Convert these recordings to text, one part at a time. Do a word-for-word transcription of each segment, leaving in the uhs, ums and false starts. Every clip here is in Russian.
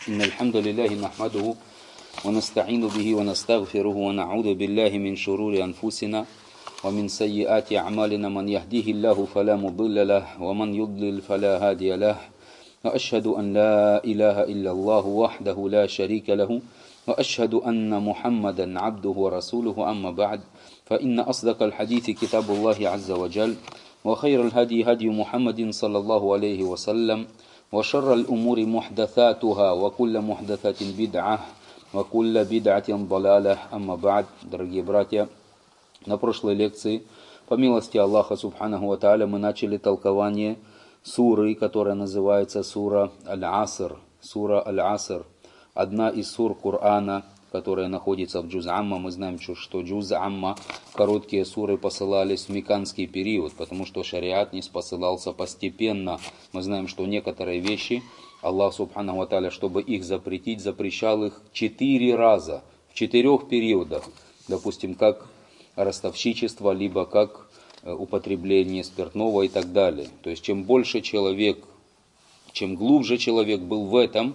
إن الحمد لله نحمده ونستعين به ونستغفره ونعوذ بالله من شرور أنفسنا ومن سيئات أعمالنا. من يهديه الله فلا مضل له ومن يضلل فلا هادي له. وأشهد أن لا إله إلا الله وحده لا شريك له وأشهد أن محمدا عبده ورسوله. أما بعد، فإن أصدق الحديث كتاب الله عز وجل، وخير الهدي هدي محمد صلى الله عليه وسلم، وشر الأمور محدثاتها وكل محدثة بدعة وكل بدعة ضلالة. أما بعد, дорогие братья, на прошлой лекции, по милости Аллаха Субханаху ва Тааля, мы начали толкование суры, которая называется сура Аль-Аср. Сура Аль-Аср, одна из сур Корана, которая находится в Джуз Амма. Мы знаем, что Джуз Амма, короткие суры, посылались в мекканский период, потому что шариат не спосылался постепенно. Мы знаем, что некоторые вещи Аллах Субханаху ва Тааля, чтобы их запретить, запрещал их четыре раза, в четырех периодах. Допустим, как ростовщичество, либо как употребление спиртного и так далее. То есть, чем больше человек, чем глубже человек был в этом,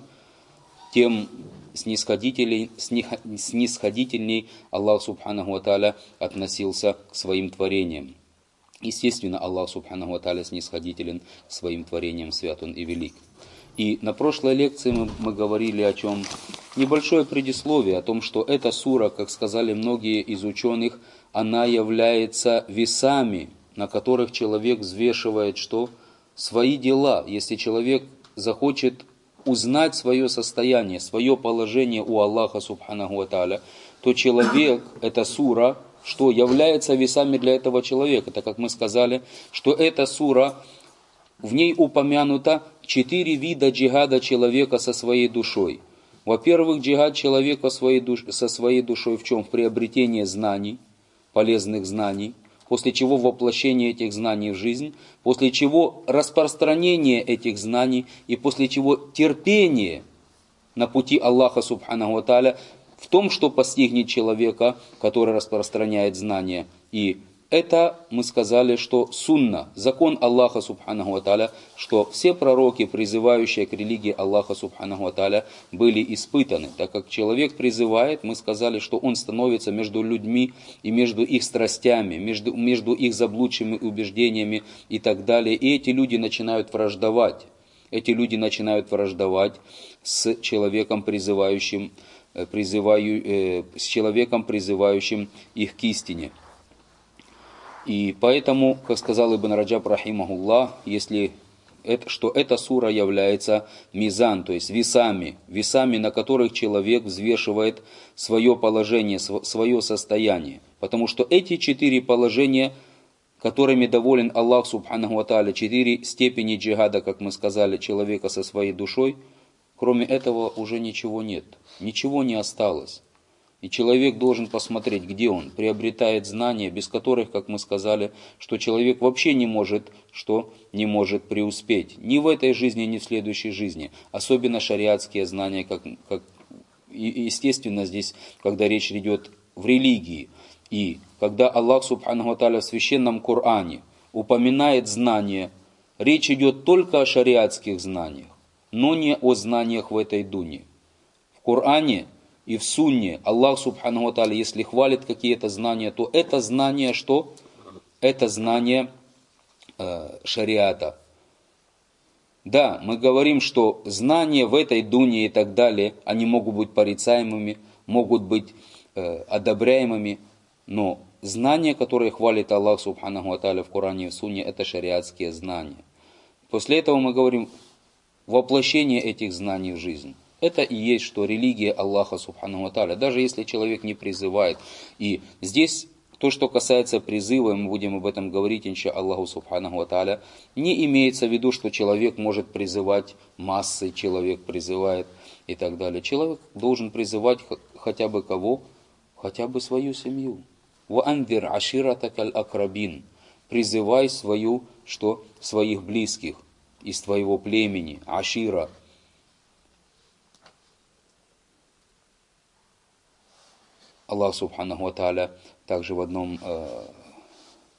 тем снисходительней, снисходительней Аллах Субханаху ва Тааля относился к своим творениям. Естественно, Аллах Субханаху ва Тааля снисходителен к своим творениям, свят Он и велик. И на прошлой лекции мы, мы говорили о чем? Небольшое предисловие о том, что эта сура, как сказали многие из ученых, она является весами, на которых человек взвешивает что? Свои дела. Если человек захочет узнать свое состояние, свое положение у Аллаха Субханаху ва Тааля, то человек, эта сура, что является весами для этого человека. Так как мы сказали, что эта сура, в ней упомянуто четыре вида джихада человека со своей душой. Во-первых, джихад человека своей душ... со своей душой в чем? В приобретении знаний, полезных знаний, после чего воплощение этих знаний в жизнь, после чего распространение этих знаний и после чего терпение на пути Аллаха Субханаху ва Тааля в том, что постигнет человека, который распространяет знания. И это мы сказали, что сунна, закон Аллаха Субханаху ва Тааля, что все пророки, призывающие к религии Аллаха Субханаху ва Тааля, были испытаны. Так как человек призывает, мы сказали, что он становится между людьми и между их страстями, между, между их заблудшими убеждениями и так далее. И эти люди начинают враждовать. Эти люди начинают враждовать с человеком, призывающим, призываю, э, с человеком, призывающим их к истине. И поэтому, как сказал Ибн Раджаб рахимахуллах, если это, что эта сура является мизан, то есть весами, весами, на которых человек взвешивает свое положение, свое состояние. Потому что эти четыре положения, которыми доволен Аллах Субханаху ва Тааля, четыре степени джихада, как мы сказали, человека со своей душой, кроме этого уже ничего нет, ничего не осталось. И человек должен посмотреть, где он приобретает знания, без которых, как мы сказали, что человек вообще не может, что не может преуспеть. Ни в этой жизни, ни в следующей жизни. Особенно шариатские знания, как, как естественно здесь, когда речь идет в религии. И когда Аллах Субханаху ва Тааля в священном Коране упоминает знания, речь идет только о шариатских знаниях, но не о знаниях в этой дуне. В Коране и в сунне Аллах Субханаху ва Тааля, если хвалит какие-то знания, то это знание что? Это знание э, шариата. Да, мы говорим, что знания в этой дуне и так далее, они могут быть порицаемыми, могут быть э, одобряемыми, но знания, которые хвалит Аллах Субханаху ва Тааля в Коране и в сунне, это шариатские знания. После этого мы говорим воплощение этих знаний в жизнь. Это и есть, что религия Аллаха Субханаху ва Тааля, даже если человек не призывает. И здесь, то, что касается призыва, мы будем об этом говорить, инша Аллаху Субханаху ва Тааля, не имеется в виду, что человек может призывать массы, человек призывает и так далее. Человек должен призывать хотя бы кого? Хотя бы свою семью. وَأَنذِرْ عَشِيرَتَكَ الْأَقْرَبِينَ. Призывай свою, что? Своих близких из твоего племени. Ашира. Аллах Субханаху ва Тааля также в одном э,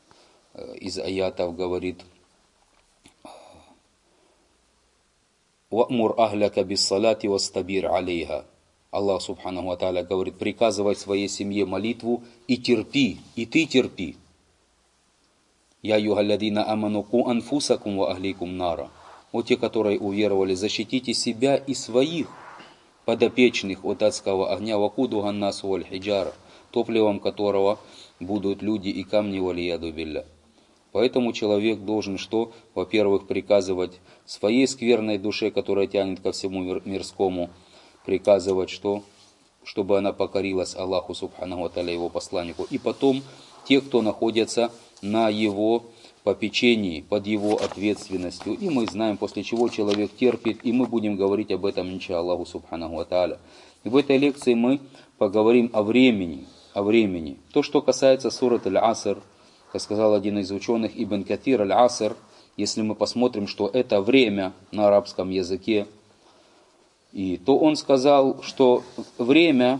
из аятов говорит: «Ва'мур ахляка биссалати вастабир алейха». Аллах Субханаху ва Тааля говорит: приказывай своей семье молитву и терпи, и ты терпи. «Я югалладина аману ку анфусакум ва ахликум нара». О те, которые уверовали, защитите себя и своих подопечных от адского огня, вакуду ганнасу валь хиджара, топливом которого будут люди и камни, валияду билля. Поэтому человек должен что? Во-первых, приказывать своей скверной душе, которая тянет ко всему мирскому, приказывать что? Чтобы она покорилась Аллаху Субханаху ва Тааля, его посланнику. И потом те, кто находятся на его попечении, под его ответственностью. И мы знаем, после чего человек терпит, и мы будем говорить об этом, иншаллаху Субханаху ва Тааля. И в этой лекции мы поговорим о времени, о времени. То, что касается сурат Аль-Аср, как сказал один из ученых, Ибн Катир, Аль-Аср, если мы посмотрим, что это время на арабском языке, и то он сказал, что время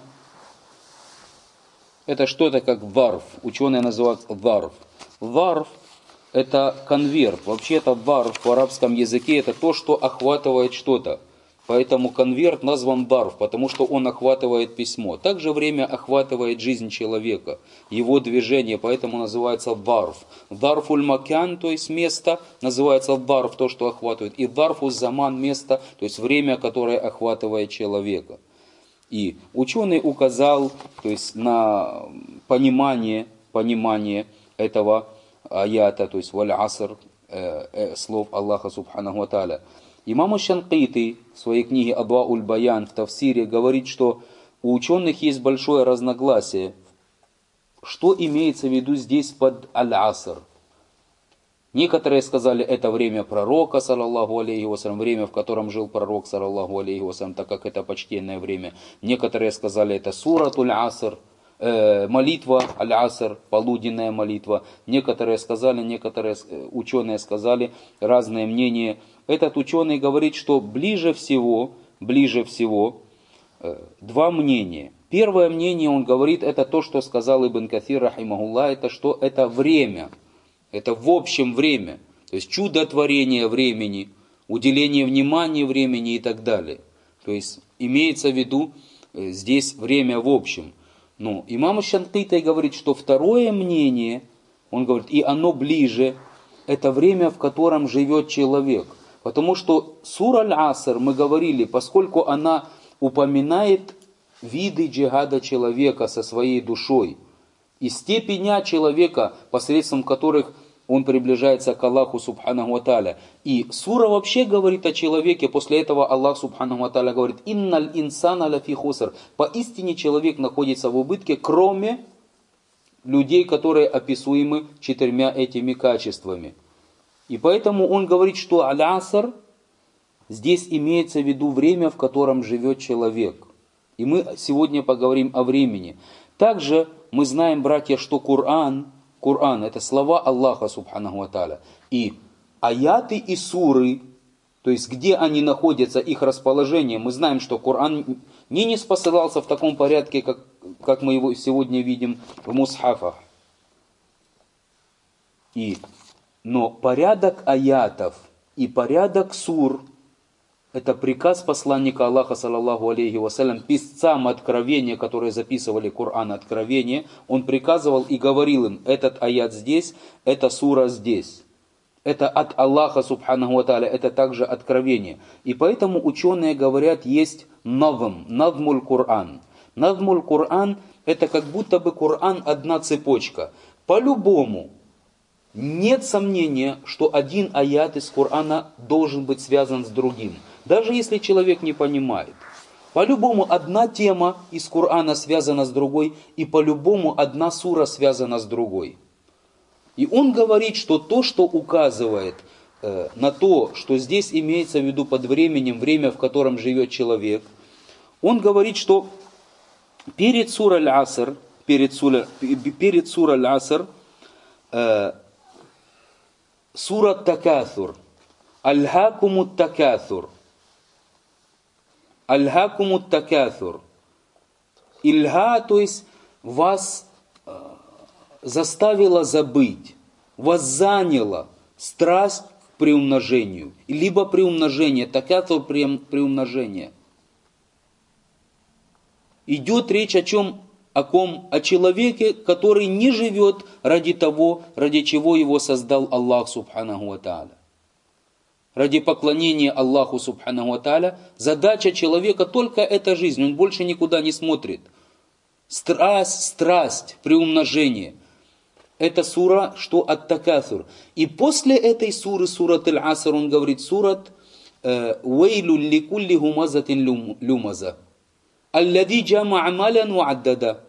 это что-то как варф. Ученые называют варф. Варф это конверт. Вообще-то варф в арабском языке это то, что охватывает что-то. Поэтому конверт назван варф, потому что он охватывает письмо. Также время охватывает жизнь человека, его движение, поэтому называется варф. Варфуль макян, то есть место, называется варф, то, что охватывает. И варфу заман, место, то есть время, которое охватывает человека. И ученый указал, то есть на понимание, понимание этого аята, то есть валь-аср, э, э, слов Аллаха Субханаху ва Тааля. Имам Аш-Шанкити в своей книге Адвауль Баян в Тафсире говорит, что у ученых есть большое разногласие. Что имеется в виду здесь под Аль-Аср? Некоторые сказали, это время пророка, саллаллаху алейхи вассалям, время, в котором жил пророк, саллаллаху алейхи вассалям, так как это почтенное время. Некоторые сказали, это суратуль Аср, э, молитва Аль-Аср, полуденная молитва. Некоторые сказали, некоторые ученые сказали, разные мнения. Этот ученый говорит, что ближе всего, ближе всего э, два мнения. Первое мнение, он говорит, это то, что сказал Ибн Кафир, рахимахуллах, это что это время. Это в общем время, то есть чудотворение времени, уделение внимания времени и так далее. То есть имеется в виду здесь время в общем. Но имам Аш-Шанкити говорит, что второе мнение, он говорит, и оно ближе, это время, в котором живет человек. Потому что сура Аль-Аср, мы говорили, поскольку она упоминает виды джихада человека со своей душой, и степеня человека, посредством которых он приближается к Аллаху Субханаху ва Тааля. И сура вообще говорит о человеке, после этого Аллах Субханаху ва Тааля говорит: «Инналь инсана лафи хуср». Поистине человек находится в убытке, кроме людей, которые описуемы четырьмя этими качествами. И поэтому он говорит, что Аль-Аср, здесь имеется в виду время, в котором живет человек. И мы сегодня поговорим о времени. Также мы знаем, братья, что Коран, Коран это слова Аллаха Субханаху ва Тааля. И аяты и суры, то есть где они находятся, их расположение, мы знаем, что Коран не не спосылался в таком порядке, как, как мы его сегодня видим в мусхафах. И, но порядок аятов и порядок сур, это приказ посланника Аллаха, саллаллаху алейхи вассалям, писцам откровения, которые записывали Коран откровения, он приказывал и говорил им, этот аят здесь, это сура здесь. Это от Аллаха, субханаху ва тааля, это также откровение. И поэтому ученые говорят, есть навм, навмуль Коран. Навмуль Коран, это как будто бы Коран одна цепочка. По-любому, нет сомнения, что один аят из Корана должен быть связан с другим. Даже если человек не понимает. По-любому одна тема из Корана связана с другой, и по-любому одна сура связана с другой. И он говорит, что то, что указывает э, на то, что здесь имеется в виду под временем, время, в котором живет человек, он говорит, что перед сура Аль-Аср, перед сура, перед сура Аль-Аср, э, сура Такаthур, Аль-Хакумут Такаthур, Аль-Хакумут Такаthур. Ильха, то есть вас э, заставила забыть, вас заняла страсть к приумножению. Либо приумножение, такатур приумножение. Идет речь о чем? О ком? О человеке, который не живет ради того, ради чего его создал Аллах Субханаху ва Тааля. Ради поклонения Аллаху Субханаху ва Тааля. Задача человека только эта жизнь, он больше никуда не смотрит. Страсть, страсть, приумножение. Это сура, что ат-такаthур. И после этой суры, сурат аль-Аср, он говорит, сурат «Вейлю ликулли хумазатин люмаза». «Аллади джама амалян уаддада».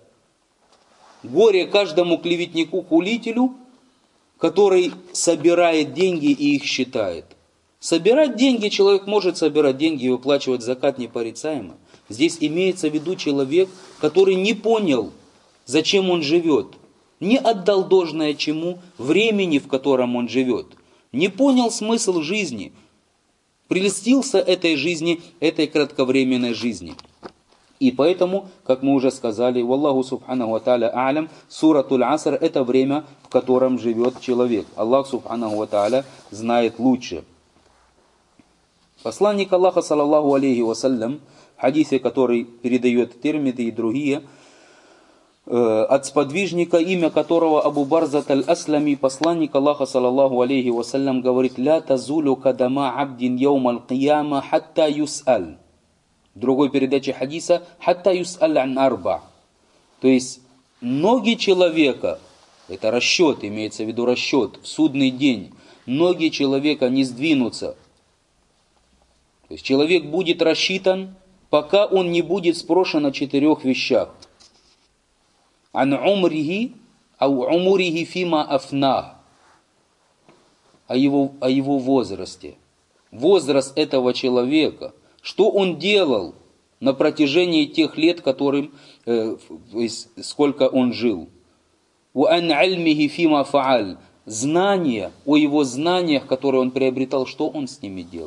Горе каждому клеветнику, хулителю, который собирает деньги и их считает. Собирать деньги, человек может собирать деньги и выплачивать закат непорицаемо. Здесь имеется в виду человек, который не понял, зачем он живет. Не отдал должное чему, времени, в котором он живет. Не понял смысл жизни. Прельстился этой жизни, этой кратковременной жизни. И поэтому, как мы уже сказали, Валлаху Субханаху ва Тааля А'лям, суратуль Аср — это время, в котором живет человек. Аллах Субханаху ва Тааля знает лучше. Посланник Аллаха, саллаллаху алейхи вассалям, в хадисе, который передает Тирмизи и другие, от сподвижника, имя которого Абу Барзат аль-Аслами, посланник Аллаха, саллаллаху алейхи вассалям, говорит: «Ля тазулю кадама абдин яум аль-кияма хатта юс'аль». В другой передаче хадиса «хатта юс'аль ан арба». То есть ноги человека, это расчет, имеется в виду расчет, в судный день, ноги человека не сдвинутся. То есть человек будет рассчитан, пока он не будет спрошен о четырех вещах. Ан умрихи, ау умурихи фима афнах. О его, о его возрасте. Возраст этого человека. Что он делал на протяжении тех лет, которым, э, сколько он жил. У ан альмихи фима фааль. Знания, о его знаниях, которые он приобретал, что он с ними делал.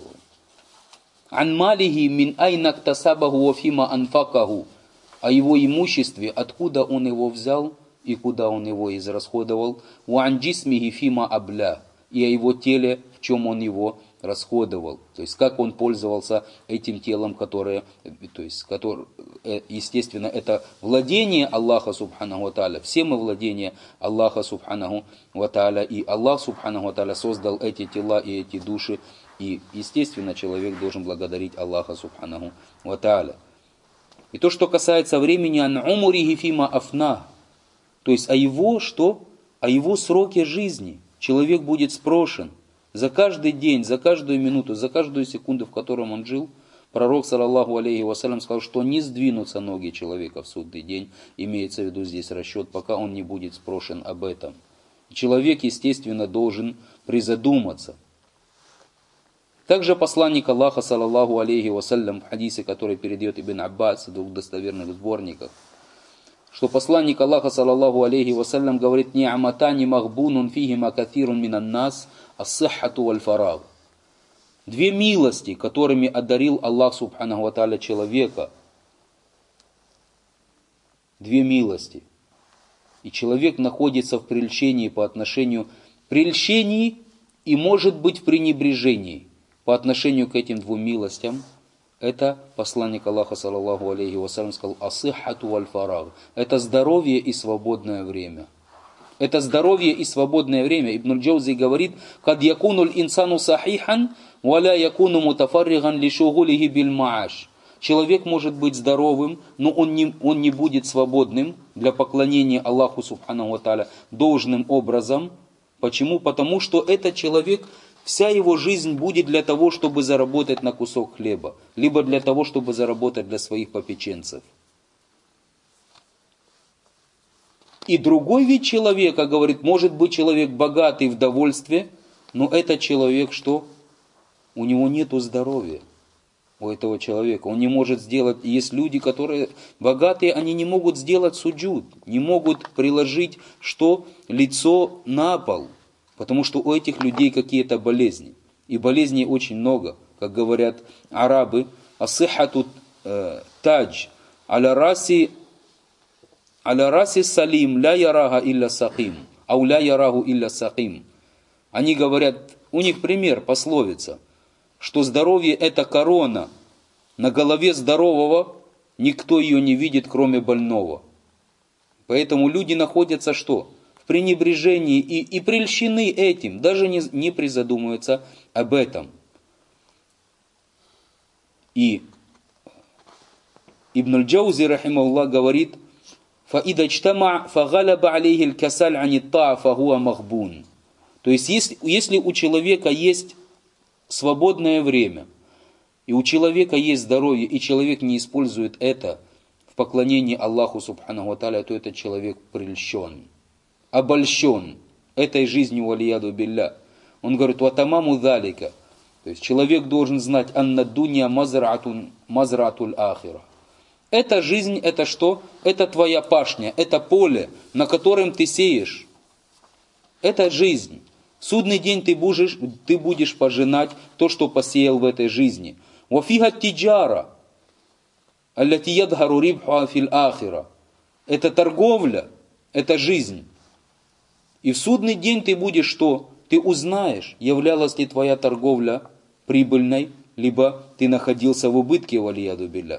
Ан малихи мин айна ктасабаху ва фима анфакаху. О его имуществе, откуда он его взял и куда он его израсходовал. Ва ан джисмихи фима абля. И о его теле, в чем он его расходовал. То есть, как он пользовался этим телом, которое, то есть, которое, естественно, это владение Аллаха Субханаху ва Тааля. Все мы владение Аллаха Субханаху ва Тааля. И Аллах Субханаху ва Тааля создал эти тела и эти души. И, естественно, человек должен благодарить Аллаха Субханаху ва Тааля. И то, что касается времени, ан умурихи фима афна, то есть о его что? О его сроке жизни. Человек будет спрошен за каждый день, за каждую минуту, за каждую секунду, в котором он жил. Пророк, саллаллаху алейхи вассалям, сказал, что не сдвинутся ноги человека в судный день. Имеется в виду здесь расчет, пока он не будет спрошен об этом. Человек, естественно, должен призадуматься. Также посланник Аллаха, саллаллаху алейхи вассалям, в хадисе, который передает Ибн Аббас в двух достоверных сборниках, что посланник Аллаха, саллаллаху алейхи вассалям, говорит: «Ни'аматани махбунун фихима кафирун минан нас, ас-саххату валь-фараг». Две милости, которыми одарил Аллах Субханаху ва Тааля человека. Две милости. И человек находится в прельщении по отношению... Прельщении и может быть в пренебрежении по отношению к этим двум милостям. Это посланник Аллаха, саллаллаху алейхи вассалям, сказал: «Ас-сиххату валь-фараг». Это здоровье и свободное время. Это здоровье и свободное время. Ибн Джаузи говорит: «Кад якунуль инсану сахихан, валя якуну мутафарриган ли шугулихи биль мааш». Человек может быть здоровым, но он не, он не будет свободным для поклонения Аллаху Субханаху ва Тааля должным образом. Почему? Потому что этот человек, вся его жизнь будет для того, чтобы заработать на кусок хлеба, либо для того, чтобы заработать для своих попеченцев. И другой вид человека, говорит, может быть человек богатый в довольстве, но этот человек что? У него нету здоровья. У этого человека. Он не может сделать... Есть люди, которые богатые, они не могут сделать суджуд, не могут приложить что? Лицо на пол. Потому что у этих людей какие-то болезни. И болезней очень много. Как говорят арабы, асихату тадж, аля раси, аля раси салим, ля ярага илля саким, ау ля ярагу илля саким. Они говорят, у них пример, пословица, что здоровье это корона, на голове здорового никто ее не видит, кроме больного. Поэтому люди находятся что? В пренебрежении и, и прельщены этим, даже не, не призадумываются об этом. И Ибн аль-Джаузи, рахимахуллах, говорит, فَإِذَا اجْتَمَعْ فَغَلَبَ عَلَيْهِ الْكَسَلْ عَنِ الطَّاعَةِ فَهُوَ مَغْبُونٌ. То есть, если, если у человека есть свободное время, и у человека есть здоровье, и человек не использует это в поклонении Аллаху Субханаху ва Тааля, то этот человек прельщен, обольщен этой жизнью, валияду билля. Он говорит, «Ватамаму залика». То есть, человек должен знать, «Анна дунья мазратун мазратуль ахира». Эта жизнь, это что? Это твоя пашня, это поле, на котором ты сеешь. Это жизнь. В судный день ты будешь, ты будешь пожинать то, что посеял в этой жизни. وَفِيهَا التِّجَارَةِ الَّتِي يَظْهَرُ رِبْحُهَا فِي الْآخِرَةِ. Это торговля, это жизнь. И в судный день ты будешь что? Ты узнаешь, являлась ли твоя торговля прибыльной, либо ты находился в убытке, валияду билля.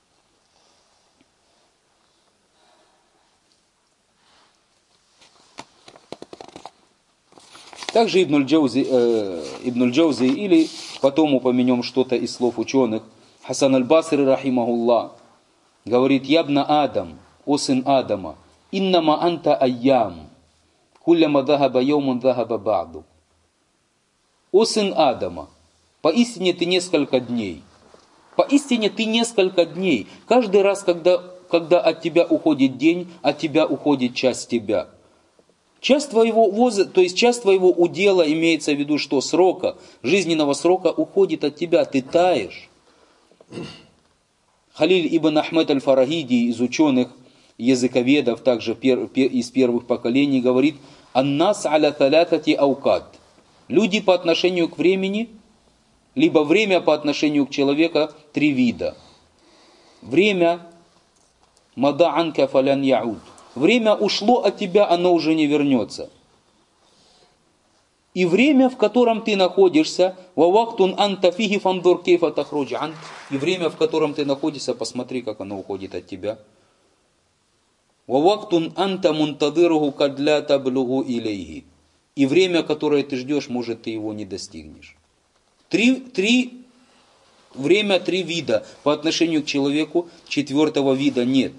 Также Ибн аль-Джаузи, э, Ибн аль-Джаузи, или потом упомянем что-то из слов ученых, Хасан аль-Басри, рахимахуллах, говорит, «Ябна Адам, о сын Адама, иннама анта айям, кулляма дахаба йомун дахаба ба'ду». О сын Адама, поистине ты несколько дней, поистине ты несколько дней, каждый раз, когда, когда от тебя уходит день, от тебя уходит часть тебя. Часть твоего воза, то есть часть твоего удела, имеется в виду, что срока, жизненного срока уходит от тебя, ты таешь. Халиль ибн Ахмед аль-Фарагиди, из ученых, языковедов, также пер, пер, из первых поколений, говорит, «Аннас аля талятати аукат». Люди по отношению к времени, либо время по отношению к человеку, три вида. Время «мада анка фалян яуд». Время ушло от тебя, оно уже не вернется. И время, в котором ты находишься, «Вавактун анта фиги фандур кейфа тахруджи ант». И время, в котором ты находишься, посмотри, как оно уходит от тебя. «Вавактун анта мунтадыруху кадля таблюгу илейхи». И время, которое ты ждешь, может, ты его не достигнешь. Три, три, время три вида. По отношению к человеку четвертого вида нет.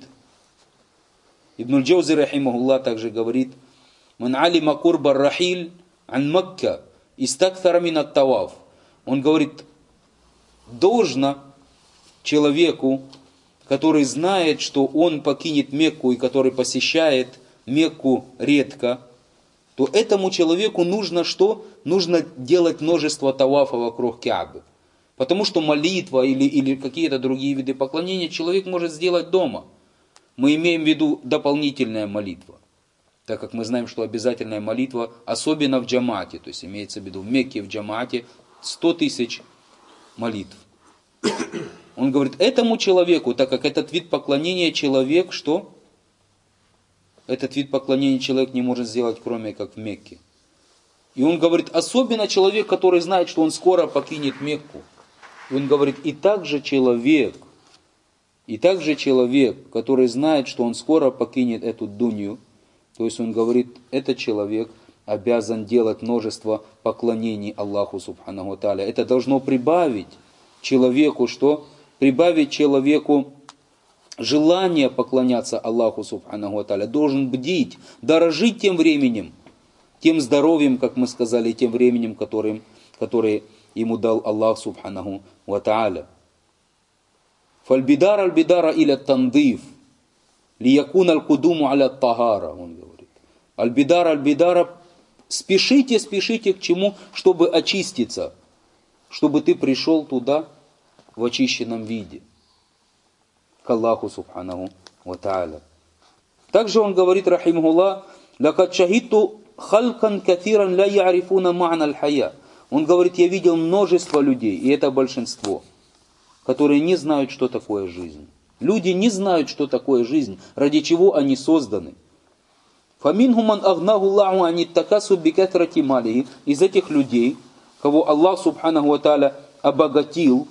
Ибн аль-Джаузи, рахимахуллах, также говорит, «Ман алима курба рахиль ан Макка истакthара мин ат-таваф». Он говорит, должно человеку, который знает, что он покинет Мекку и который посещает Мекку редко, то этому человеку нужно что? Нужно делать множество тавафа вокруг Каабы. Потому что молитва или, или какие-то другие виды поклонения человек может сделать дома. Мы имеем в виду дополнительная молитва. Так как мы знаем, что обязательная молитва, особенно в джамаате, то есть имеется в виду в Мекке в джамаате, сто тысяч молитв. Он говорит, этому человеку, так как этот вид поклонения человек, что? Этот вид поклонения человек не может сделать, кроме как в Мекке. И он говорит, особенно человек, который знает, что он скоро покинет Мекку. И он говорит, и также человек, и также человек, который знает, что он скоро покинет эту дунью, то есть он говорит, этот человек обязан делать множество поклонений Аллаху Субханаху ва Тааля. Это должно прибавить человеку, что? Прибавить человеку желание поклоняться Аллаху Субханаху ва Тааля. Должен бдить, дорожить тем временем, тем здоровьем, как мы сказали, тем временем, которым, которое ему дал Аллах Субханаху ва Тааля. Фальбидар аль-бидара иля тандиф, лиякун аль-кудуму аля тагара, он говорит. Аль-бидар аль-бидара, спешите, спешите к чему, чтобы очиститься, чтобы ты пришел туда в очищенном виде, к Аллаху Субханаху ва Тааля. Также он говорит, рахимахуллах, лакад шахидту халкан катиран ла я'рифуна ма'на аль-хая. Он говорит, я видел множество людей, и это большинство, которые не знают, что такое жизнь. Люди не знают, что такое жизнь, ради чего они созданы. Фаминху ман агнаху Аллаху ани такасу бикатрати малихи. Из этих людей кого Аллах Субханаху ва Тааля обогатил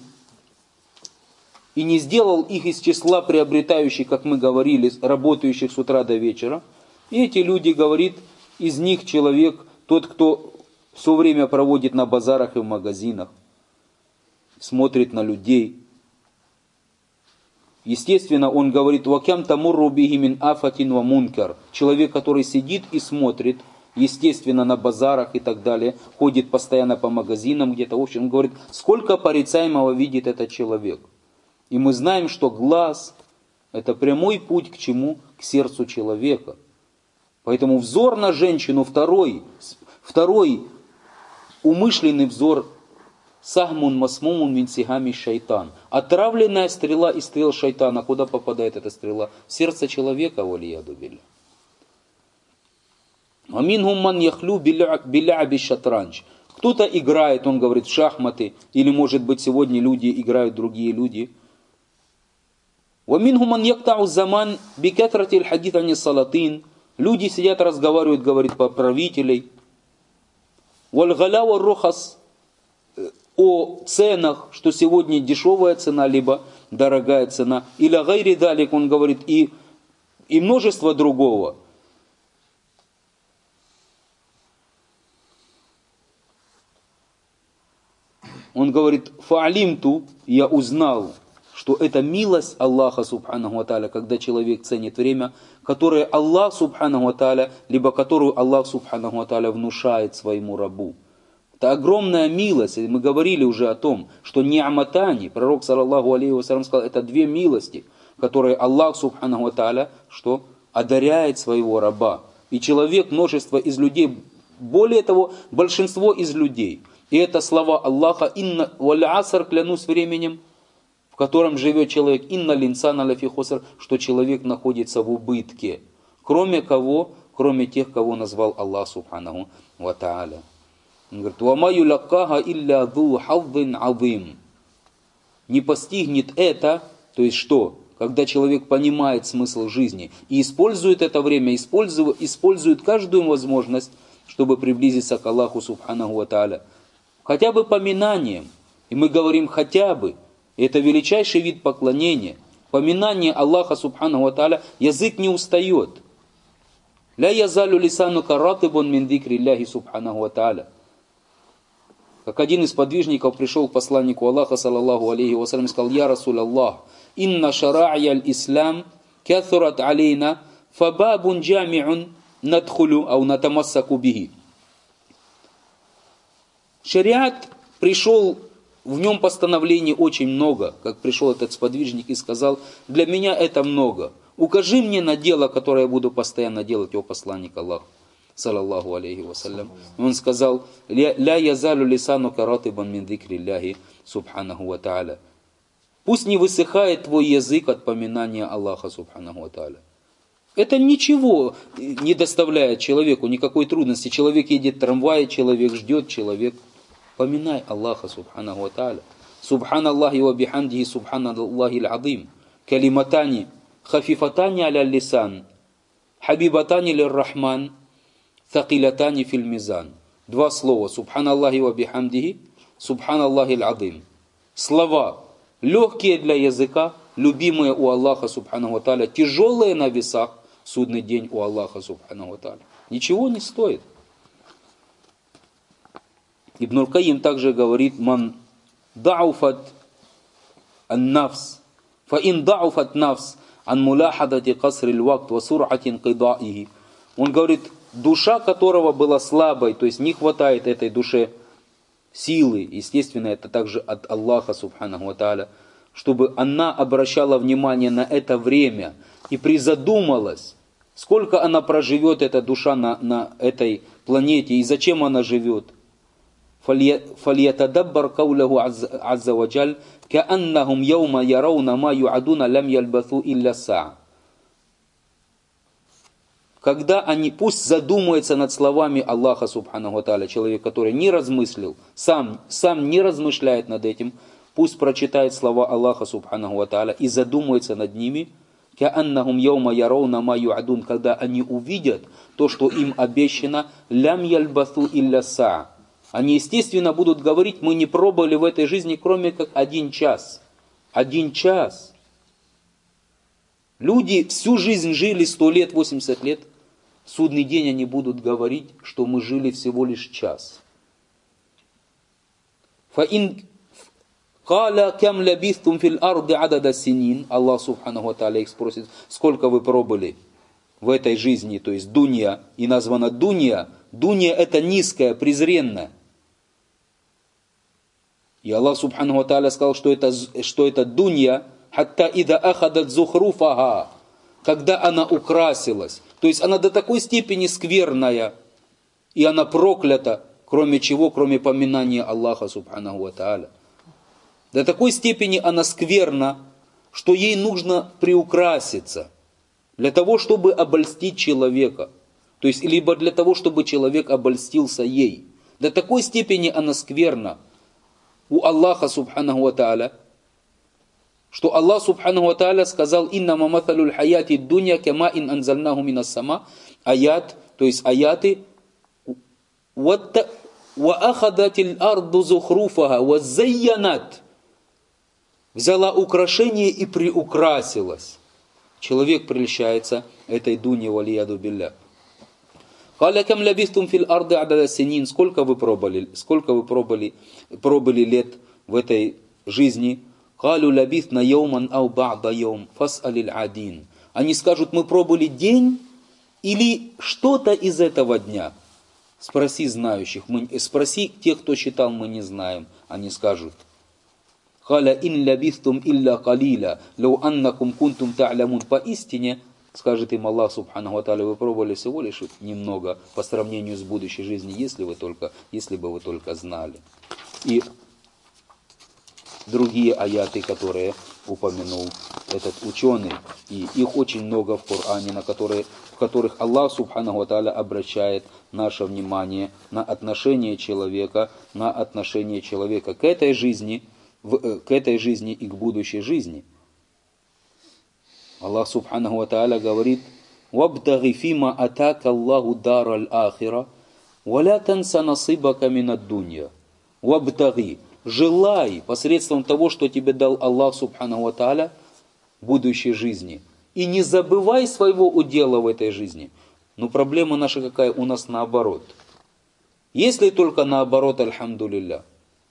и не сделал их из числа приобретающих, как мы говорили, работающих с утра до вечера. И эти люди, говорит, из них человек, тот, кто все время проводит на базарах и в магазинах, смотрит на людей. Естественно, он говорит, «Вакям тамурру биги мин афатин ва мункар». Человек, который сидит и смотрит, естественно, на базарах и так далее, ходит постоянно по магазинам где-то. В общем, он говорит, сколько порицаемого видит этот человек. И мы знаем, что глаз – это прямой путь к чему? К сердцу человека. Поэтому взор на женщину, второй, второй умышленный взор – сахмун масмумун мин сихами шайтан. Отравленная стрела из стрел шайтана. Куда попадает эта стрела? В сердце человека, валияду билля. Аминхум ман яхлю биляби шатранч. Кто-то играет, он говорит, в шахматы, или может быть сегодня люди играют, другие люди. Ваминхум ман яктау заман бикатратил хадит ани салатин. Люди сидят, разговаривают, говорит, по правителей. Вальгаля ва рухас. О ценах, что сегодня дешевая цена, либо дорогая цена. Или гайри далик, он говорит, и, и множество другого. Он говорит, фаалимту, я узнал, что это милость Аллаха Субханаху ва Тааля, когда человек ценит время, которое Аллах Субханаху ва Тааля, либо которую Аллах Субханаху ва Тааля внушает своему рабу. Это огромная милость. И мы говорили уже о том, что ни'матани, пророк саллаллаху алейхи вассалям сказал, это две милости, которые Аллах Субханаху ва Тааля, что одаряет своего раба. И человек, множество из людей, более того, большинство из людей. И это слова Аллаха, инна валь аср, клянусь временем, в котором живет человек, инна линсана лафи хуср, что человек находится в убытке. Кроме кого? Кроме тех, кого назвал Аллах Субханаху ва Тааля. Он говорит, «Вама юлаккаха илля ду хаввин азим». Не постигнет это, то есть что? Когда человек понимает смысл жизни и использует это время, использует, использует каждую возможность, чтобы приблизиться к Аллаху Субханаху ва Тааля. Хотя бы поминанием. И мы говорим хотя бы. Это величайший вид поклонения. Поминание Аллаха Субханаху ва Тааля, язык не устает. «Ля язалю лисанука ратыбун мин дикрилляхи Субханаху ва Тааля». Как один из подвижников пришел к посланнику Аллаха, саллаллаху алейхи вассалям, и сказал, «Я Расуль Аллах, инна шара'я аль-ислам кяthурат алейна, фабабун джами'ун надхулю, ау натамассаку бихи». Шариат пришел, в нем постановлений очень много, как пришел этот сподвижник и сказал, для меня это много. Укажи мне на дело, которое я буду постоянно делать, о посланник Аллаха, саллаллаху алейхи вассалям. Он сказал, ля язалю лисану каратыбан мин дикрилляхи субханаху ва тааля. Пусть не высыхает твой язык от поминания Аллаха субханаху ва тааля. Это ничего не доставляет человеку, никакой трудности. Человек едет в трамвае, человек ждет, человек... Поминай Аллаха Субханаху ва Тааля. Субханаллахи ва бихамдихи субханаллахи аль-азим. Калиматани хафифатани аля лисан. Хабибатани лир-рахман. Thaqилатани фил мизан. Два слова. Субханаллахи ва бихамдихи субханаллахи аль-азим. Слова легкие для языка, любимые у Аллаха Субханаху ва Тааля, тяжелые на весах, судный день у Аллаха Субханаху ва Тааля. Ничего не стоит. Ибн аль-Кайим также говорит, «Ман дауфат ан-нафс, фа ин дауфат нафс ан муляхадати касри л-вакт ва сур'атин кидаихи». Он говорит, душа которого была слабой, то есть не хватает этой душе силы, естественно, это также от Аллаха Субханаху ва Тааля, чтобы она обращала внимание на это время и призадумалась, сколько она проживет, эта душа на, на этой планете и зачем она живет. فَلْيَتَدَبَّرْ قَوْلَهُ عَزَّ وَجَلْ كَأَنَّهُمْ يَوْمَ يَرَوْنَ مَا يُعَدُونَ لَمْ يَلْبَثُوا إِلَّا السَّاعَةَ. Когда они, пусть задумается над словами Аллаха Субханаху ва Тааля, человек, который не размыслил, сам, сам не размышляет над этим, пусть прочитает слова Аллаха Субханаху ва Тааля и задумается над ними, كَأَنَّهُمْ يَوْمَ يَرَوْنَ مَا يُعَدُونَ, когда они увидят то, что им обещано, لَمْ يَلْبَثُوا إِلَّا السَّاعَةَ. Они, естественно, будут говорить, мы не пробовали в этой жизни, кроме как один час. Один час. Люди всю жизнь жили сто лет, восемьдесят лет. В судный день они будут говорить, что мы жили всего лишь час. فَإِنْ قَالَ كَمْ لَبِثْتُمْ فِي الْأَرْضِ عَدَدَ السِّنِينَ. Аллах Субханаху ва Тааля их спросит, сколько вы пробыли в этой жизни, то есть дунья, и названа дунья. Дунья это низкая, презренная. И Аллах Субханаху ва Тааля сказал, что это, что это дунья, хатта ида ахадат зухруфага, когда она украсилась. То есть она до такой степени скверная, и она проклята, кроме чего, кроме поминания Аллаха Субханаху ва Тааля. До такой степени она скверна, что ей нужно приукраситься, для того, чтобы обольстить человека. То есть, либо для того, чтобы человек обольстился ей. До такой степени она скверна у Аллаха Субханаху ва Тааля, что Аллах Субханаху ва Тааля сказал: «Иннама маталюль хаяти дунья кама ин анзальнаху минас сама». Аят, то есть аяты. «Ва ахадатиль арду зухруфага ва зайянат». Взяла украшение и приукрасилась. Человек прельщается этой дуньей, валияду билля. «Каля кам лабистум фил арды адада синин». Сколько вы пробовали, сколько вы пробовали, пробовали лет в этой жизни? «Калю лабитна йоман ау ба'да йом фас'алиль адин». Они скажут: мы пробовали день или что-то из этого дня. Спроси знающих, мы, спроси тех, кто считал, мы не знаем. Они скажут: «Каля ин лабистум илля калиля, лау аннакум кунтум та'лямун». Поистине, скажет им Аллах Субханаху ва Тааля, вы пробовали всего лишь немного по сравнению с будущей жизнью, если, вы только, если бы вы только знали. И другие аяты, которые упомянул этот ученый, и их очень много в Коране, на которые, в которых Аллах Субханаху ва Тааля обращает наше внимание на отношение человека, на отношение человека к этой жизни, в, к этой жизни и к будущей жизни. Аллах Субханаху ва Тааля говорит: «Вабтагhi фима атака Аллаху дараль ахира, валя танса насибака минад дунья». Вабтагhi, желай посредством того, что тебе дал Аллах Субханаху ва Тааля, будущей жизни. И не забывай своего удела в этой жизни. Но проблема наша какая? У нас наоборот. Если только наоборот, альхамдулилля.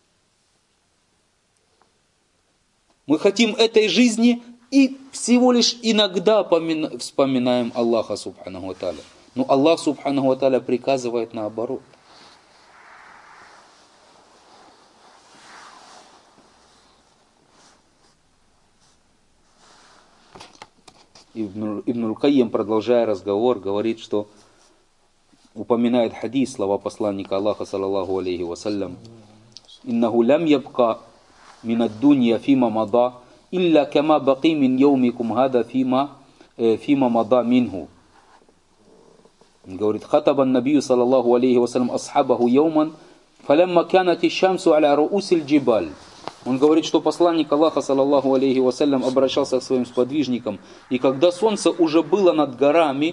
Мы хотим этой жизни и всего лишь иногда вспоминаем Аллаха Субханаху ва Тааля. Но Аллах Субханаху ва Тааля приказывает наоборот. Ибн Аль-Кайим, продолжая разговор, говорит, что упоминает хадис, слова посланника Аллаха, саллаллаху алейхи вассалям: «Иннаху лям ябка минад дунья фима мада, илля кама баки мин йоумикум хада фима, фима мада минху». Говорит: «Хатаба набию, саллаллаху алейхи вассалям, асхабаху йоуман, фалямма канати шамсу аля руусиль джибаль». Он говорит, что посланник Аллаха, саллаллаху алейхи вассалям, обращался к своим сподвижникам, и когда солнце уже было над горами,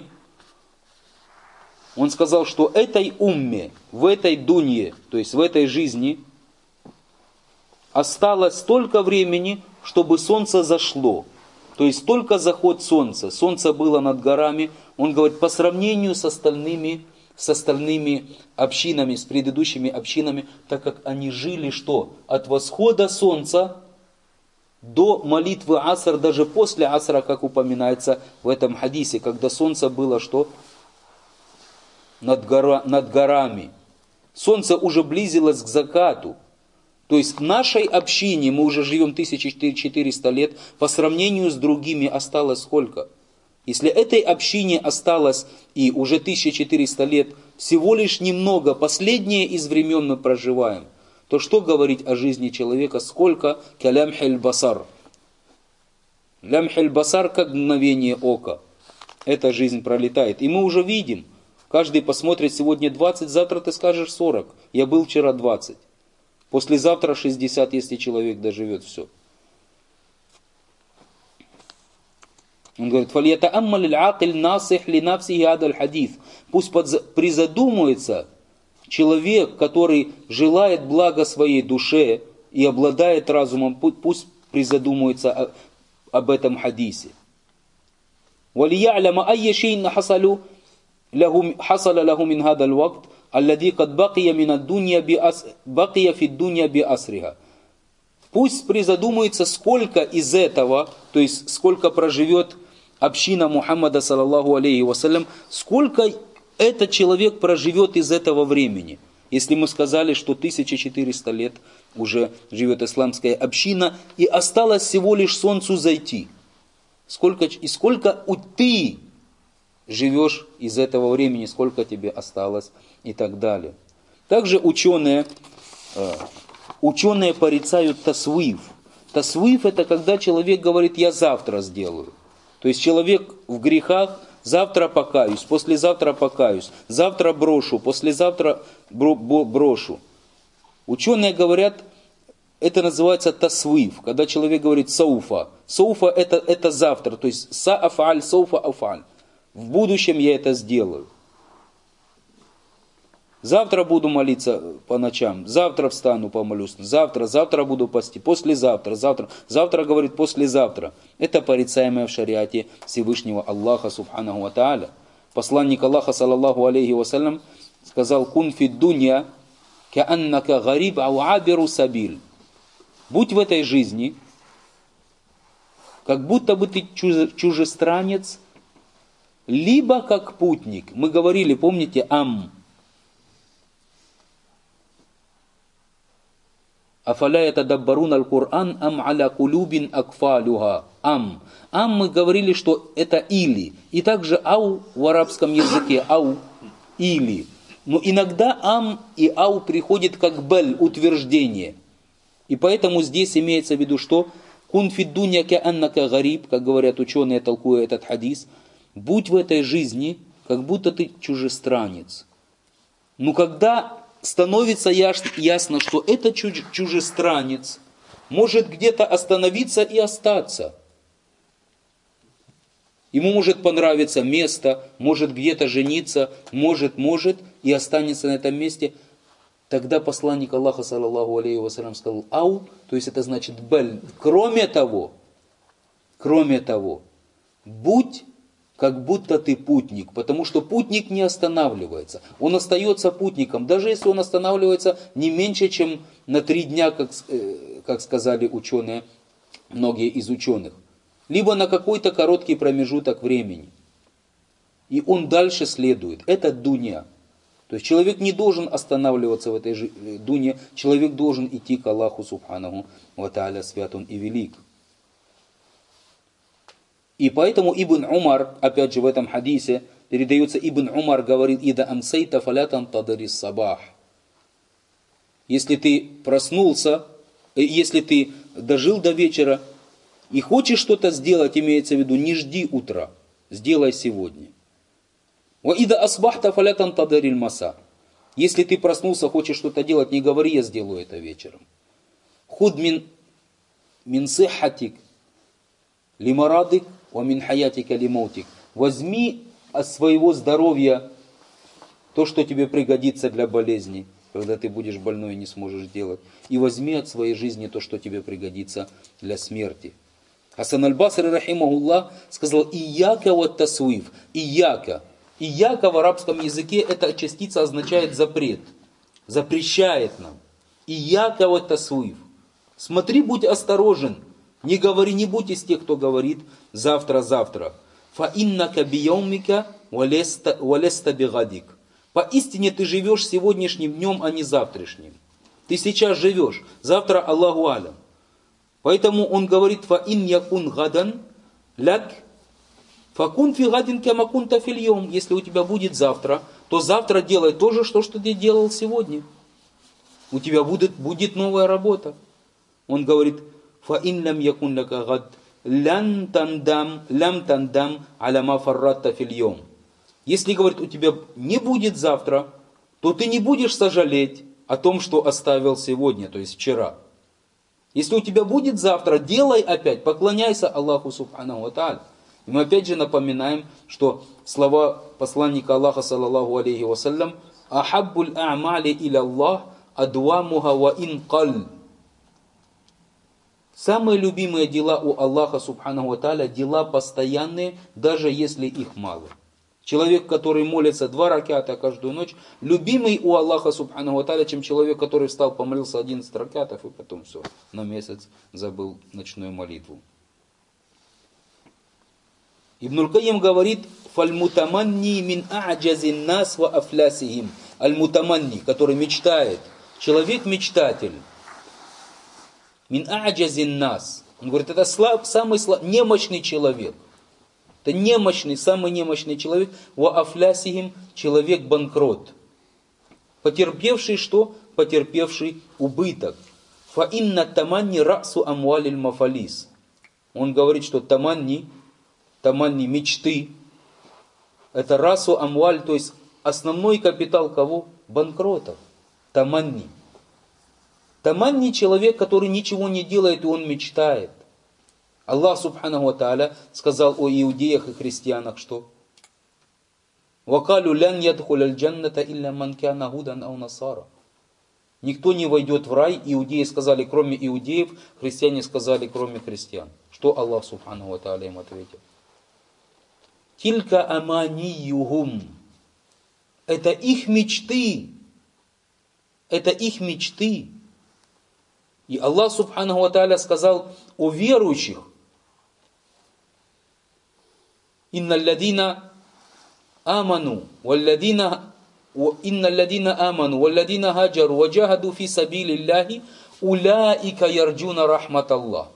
он сказал, что этой умме, в этой дунье, то есть в этой жизни, осталось столько времени, чтобы солнце зашло. То есть только заход солнца. Солнце было над горами. Он говорит, по сравнению с остальными, с остальными общинами, с предыдущими общинами, так как они жили что? От восхода солнца до молитвы аср, даже после асра, как упоминается в этом хадисе, когда солнце было что? Над, гора, над горами. Солнце уже близилось к закату. То есть в нашей общине, мы уже живем тысяча четыреста лет, по сравнению с другими осталось сколько? Если этой общине осталось и уже тысяча четыреста лет, всего лишь немного, последнее из времен мы проживаем, то что говорить о жизни человека? Сколько? Калямхиль басар. Лямхиль басар, как мгновение ока. Эта жизнь пролетает. И мы уже видим. Каждый посмотрит: сегодня двадцать, завтра ты скажешь сорок. Я был вчера двадцать. Послезавтра шестьдесят, если человек доживет, все. Он говорит: «Фальятааммаль аль-акиль насих ли нафсихи адаль хадис». Пусть призадумается человек, который желает блага своей душе и обладает разумом, пусть призадумается об этом хадисе. وَلِيَعْلَمَ أَيَّ شَيْءٍ حَصَلَ لَهُ مِنْ هَذَا الْوَقْتِ الَّذِي قَدْ بَقِيَ مِنَ الدُّنْيَا بَقِيَ فِي الدُّنْيَا بِأَسْرِهَا. Пусть призадумается, сколько из этого, то есть сколько проживет община Мухаммада, саллаллаху алейхи вассалям, сколько этот человек проживет из этого времени. Если мы сказали, что тысяча четыреста лет уже живет исламская община, и осталось всего лишь солнцу зайти. Сколько, и сколько у ты живешь из этого времени, сколько тебе осталось и так далее. Также ученые, ученые порицают тасвиф. Тасвиф — это когда человек говорит: я завтра сделаю. То есть человек в грехах: завтра покаюсь, послезавтра покаюсь, завтра брошу, послезавтра брошу. Ученые говорят, это называется тасвиф, когда человек говорит сауфа. Сауфа это, это завтра, то есть саафаль, сауфа афаль. В будущем я это сделаю. Завтра буду молиться по ночам, завтра встану, помолюсь, завтра, завтра буду пасти, послезавтра, завтра, завтра говорит послезавтра. Это порицаемое в шариате Всевышнего Аллаха субханаху ва тааля. Посланник Аллаха, саллаллаху алейхи вассалям, сказал: кун фи дунья кааннака гариб ау абиру сабиль. Будь в этой жизни, как будто бы ты чужестранец, либо как путник. Мы говорили, помните, ам. Афаля ятадаббарун аль-Кур'ан ам аля кулюбин акфалюха. Ам. Ам мы говорили, что это или. И также ау в арабском языке. Ау. Или. Но иногда ам и ау приходит как бель, утверждение. И поэтому здесь имеется в виду, что кун фи дунья кааннака гариб, как говорят ученые, толкуя этот хадис, будь в этой жизни, как будто ты чужестранец. Но когда становится ясно, что этот чужестранец может где-то остановиться и остаться. Ему может понравиться место, может где-то жениться, может, может, и останется на этом месте. Тогда посланник Аллаха, саллаллаху алейхи вассалям, сказал: ау, то есть это значит бель. Кроме того, кроме того, будь как будто ты путник, потому что путник не останавливается. Он остается путником, даже если он останавливается не меньше, чем на три дня, как, как сказали ученые, многие из ученых. Либо на какой-то короткий промежуток времени. И он дальше следует. Это дунья. То есть человек не должен останавливаться в этой дунье, человек должен идти к Аллаху субханаху ва тааля, свят он и велик. И поэтому Ибн Умар, опять же в этом хадисе, передается, Ибн Умар говорит: «Ида амсейта фалятан тадарис сабах». Если ты проснулся, если ты дожил до вечера и хочешь что-то сделать, имеется в виду, не жди утра, сделай сегодня. «Ида асбахта фалятан тадарил маса». Если ты проснулся, хочешь что-то делать, не говори: я сделаю это вечером. «Худ мин, мин сихатик лимарадик ва мин хаятика лимаутик». Возьми от своего здоровья то, что тебе пригодится для болезни, когда ты будешь больной и не сможешь делать. И возьми от своей жизни то, что тебе пригодится для смерти. Хасан аль-Басри, рахимахуллах, сказал: «Ияка ват тасвиф». Ияка. Ияка в арабском языке, эта частица означает запрет. Запрещает нам. Ияка ват тасвиф. Смотри, будь осторожен. Не говори, не будь из тех, кто говорит завтра-завтра. Фа иннака биyaумика валеста бигадик. Поистине ты живешь сегодняшним днем, а не завтрашним. Ты сейчас живешь. Завтра Аллаху алям. Поэтому он говорит: фа ин якун гадан лак факун фи гадин кама кунта фил йом. Если у тебя будет завтра, то завтра делай то же, что, что ты делал сегодня. У тебя будет, будет новая работа. Он говорит: фа ин лам якун лака гад лан тандам лам тандам аля ма фарратта фил йом. Если, говорит, у тебя не будет завтра, то ты не будешь сожалеть о том, что оставил сегодня, то есть вчера. Если у тебя будет завтра, делай опять, поклоняйся Аллаху субханаху ва тааля. И мы опять же напоминаем, что слова посланника Аллаха, саллаллаху алейхи вассалям, ахаббуль а'мали иля Аллах адвамуха ва ин каль. Самые любимые дела у Аллаха Субханаху ва Тааля, дела постоянные, даже если их мало. Человек, который молится два раката каждую ночь, любимый у Аллаха Субханаху ва Тааля, чем человек, который встал, помолился одиннадцать ракатов и потом все, на месяц забыл ночную молитву. Ибн Аль-Кайим говорит: «Фаль-мутаманни мин а'джазин нас ва афлясихим». Аль-мутаманни, который мечтает. Человек мечтатель. Мин а'джазин нас. Он говорит, это слаб, самый слаб, немощный человек. Это немощный, самый немощный человек. Ва афлясихим, человек банкрот. Потерпевший что? Потерпевший убыток. Фа инна таманни расу амвалиль мафалис. Он говорит, что таманни, таманни мечты, это расу амваль, то есть основной капитал кого? Банкротов. Таманни. Таманни человек, который ничего не делает, и он мечтает. Аллах Субханаху ва Тааля сказал о иудеях и христианах, что? «Вакалю лян ядхуляль джанната илля ман кяна худан ау насара». Никто не войдет в рай, иудеи сказали, кроме иудеев, христиане сказали, кроме христиан. Что Аллах Субханаху ва Тааля им ответил? «Тилька аманиюхум». Это их мечты. Это их мечты. И Аллах Субханаху ва Тааля сказал о верующих: «Инна алладина аману, валладина, инна алладина аману, валладина хаджару, ваджахаду фи сабилиллахи, уляика ярджуна рахматаллах».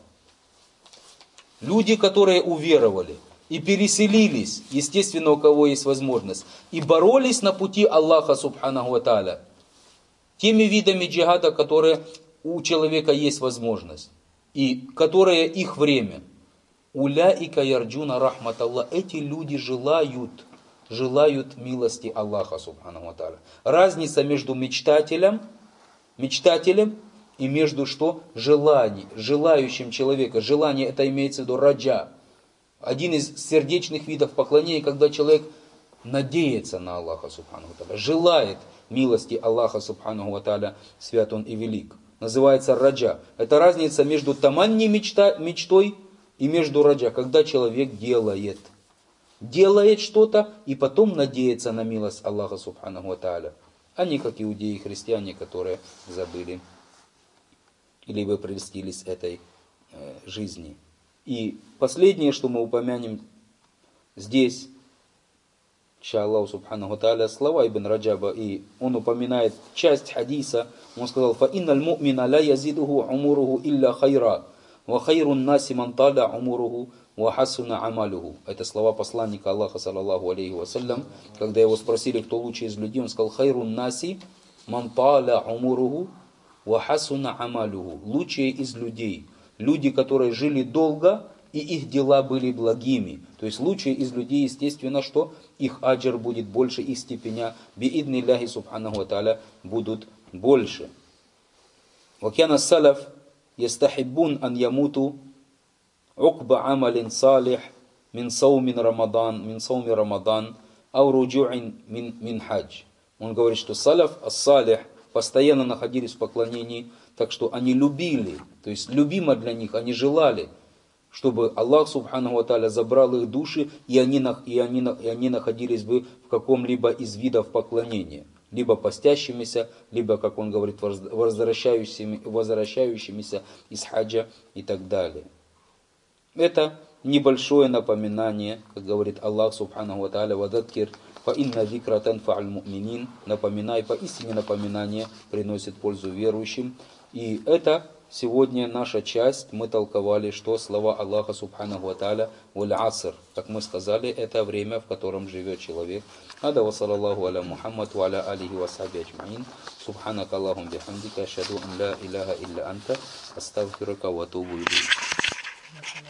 Люди, которые уверовали и переселились, естественно, у кого есть возможность, и боролись на пути Аллаха Субханаху ва Тааля, теми видами джихада, которые у человека есть возможность, и которые их время. Уляика ярджуна рахматаллах. Эти люди желают, желают милости Аллаха Субханаху ва Тааля. Разница между мечтателем, мечтателем и между что? Желанием, желающим человека. Желание, это имеется в виду раджа. Один из сердечных видов поклонения, когда человек надеется на Аллаха Субханаху ва Тааля, желает милости Аллаха Субханаху ва Тааля, свят Он и велик. Называется раджа. Это разница между таманни, мечта, мечтой, и между раджа, когда человек делает. Делает что-то и потом надеется на милость Аллаха Субханаху ва Тааля. А не как иудеи и христиане, которые забыли, либо прельстились этой э, жизни. И последнее, что мы упомянем здесь, иншаллаху Субханаху ва Тааля, слова Ибн Раджаба, и он упоминает часть хадиса. Он сказал: «Фа инналь му'мина ла язидуху умуруху илля хайра, ва хайрун наси ман таля умуруху, ва хасуна амалюху». Это слова посланника Аллаха, саллаллаху алейхи вассалям. Когда его спросили, кто лучший из людей, он сказал: «Хайрун наси ман таля умуруху, ва хасуна амалюху». Лучшие из людей. Люди, которые жили долго, и их дела были благими. То есть лучшие из людей, естественно, что их аджр будет больше, их степеня биидни Аллахи Субханаху ва Тааля будут больше. وَكَانَ السَّلَفُ يَسْتَحِبُّونَ أَنْ يَمُوتُوا عُقْبَ عَمَلٍ صَالِحٍ مِنْ صَوْمٍ رَمَضَانٍ مِنْ صَوْمِ رَمَضَانٍ أَوْ رُجُوعٍ مِنْ مِنْ حَجٍ. Он говорит, что салаф, ас-салих, постоянно находились в поклонении, так что они любили, то есть любимо для них, они желали, чтобы Аллах Субханаху ва Тааля забрал их души, и они, и, они, и они находились бы в каком-либо из видов поклонения. Либо постящимися, либо, как он говорит, возвращающимися, возвращающимися из хаджа и так далее. Это небольшое напоминание, как говорит Аллах Субханаху ва Тааля: «Вадаккир фа инна зикра танфа'аль му'минин». Напоминай, поистине напоминание приносит пользу верующим. И это сегодня наша часть, мы толковали, что слова Аллаха Субханаху ва Тааля «Валь аср». Как мы сказали, это время, в котором живет человек. Ада ва саллаллаху аля Мухаммад ва аля алихи ва сахби аджмаин. Субханака Аллахум бихамдика, ашхаду ан ла илляха илля анта, астагфирука ва атубу илейк.